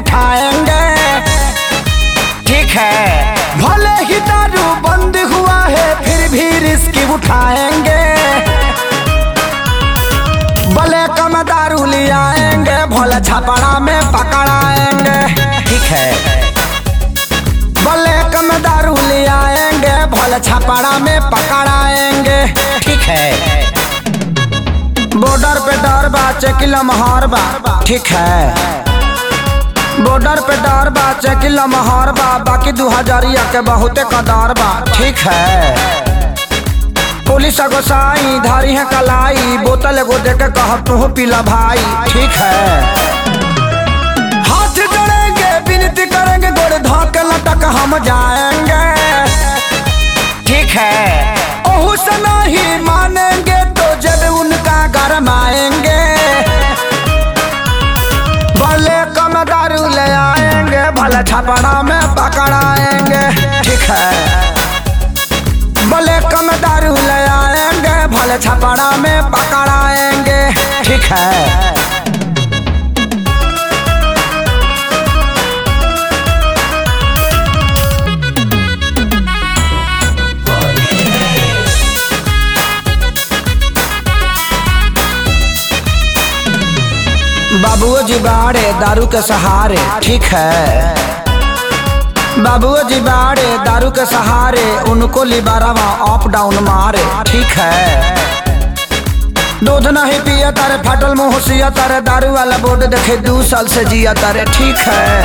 उठाएंगे, ठीक है। भले ही दारू बंद हुआ है फिर भी रिस्क उठाएंगे, भले कम दारू ले आएंगे, भले छपड़ा में पकड़ाएंगे, ठीक है। भले कम दारू ले आएंगे, भले छपड़ा में पकड़ाएंगे, ठीक है। बॉर्डर पे डर बा चेकिल महर बा, ठीक है। बॉर्डर पे डर बा चेकिल महर बा, बाकी 2000 के बहुते कदर बा, ठीक है। पुलिस गोसाई धारी है कलाई, बोतल एगो देके कह तू पीला भाई, ठीक है। हाथ जोड़ेंगे विनती करेंगे, गोड़ धोके लटक हम जाएंगे, ठीक है। ओहू से नहीं मानेंगे तो जब उनका गरमाएंगे, भले कम दारू ले आएंगे, भले छपड़ा में पकड़ाएंगे, ठीक है। भले कम दारू ले आएंगे, भले छपड़ा में पकड़ाएंगे, ठीक है। बाबूओ जी बाड़े दारू के सहारे, ठीक है। बाबूओ जी बाड़े दारू के सहारे, उनको लिबारावा अप डाउन मारे, ठीक है। दूध नहीं पिया तारे, फटल मुँह सिया तारे, दारू वाला बोर्ड देखे 2 साल से जिया तारे, ठीक है।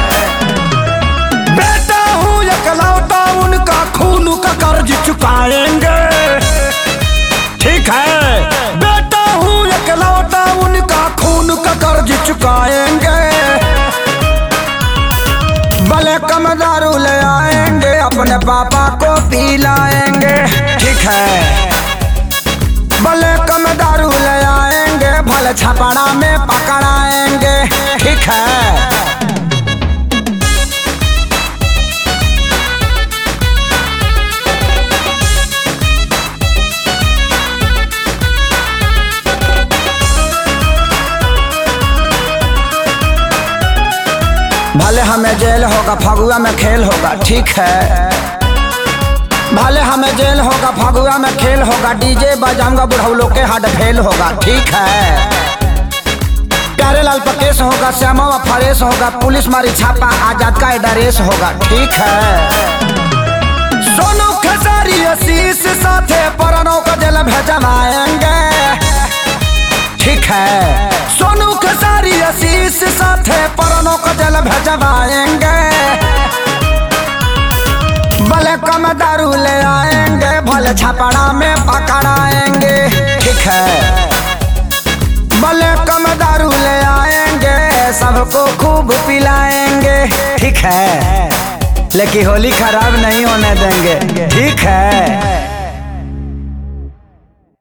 बेटा हूँ एकलौता, उनका खून का कर्ज चुकाएंगे, ठीक है। बेटा हूँ एकलौता, उनका खून का कर्ज चुकाएंगे, भले कम दारू ले आएंगे, अपने पापा को पिलाएंगे, ठीक है। भले कम दारू ले आएंगे, भले छपड़ा में पकड़ाएंगे, ठीक है। भले हमें जेल होगा फगुआ में खेल होगा, ठीक है। भले हमें जेल होगा फगुआ में खेल होगा, डीजे बजाऊंगा बुढ़ौलों के हाथ फेल होगा, ठीक है। प्यारे लाल पकेश होगा, श्यामा फरेश होगा, पुलिस मारी छापा आजाद का एड्रेस होगा, ठीक है। सोनू खेसारी आशीष साथे परनों का जेल भेजवाएंगे, ठीक है। सोनू खेसारी आशीष साथे परनों का जेल भेजवाएंगे, भले कम दारू ले आएंगे, भले छपड़ा में पकड़ाएंगे, ठीक है। भले कम दारू ले आएंगे, सबको खूब पिलाएंगे, ठीक है। लेकिन होली खराब नहीं होने देंगे, ठीक है।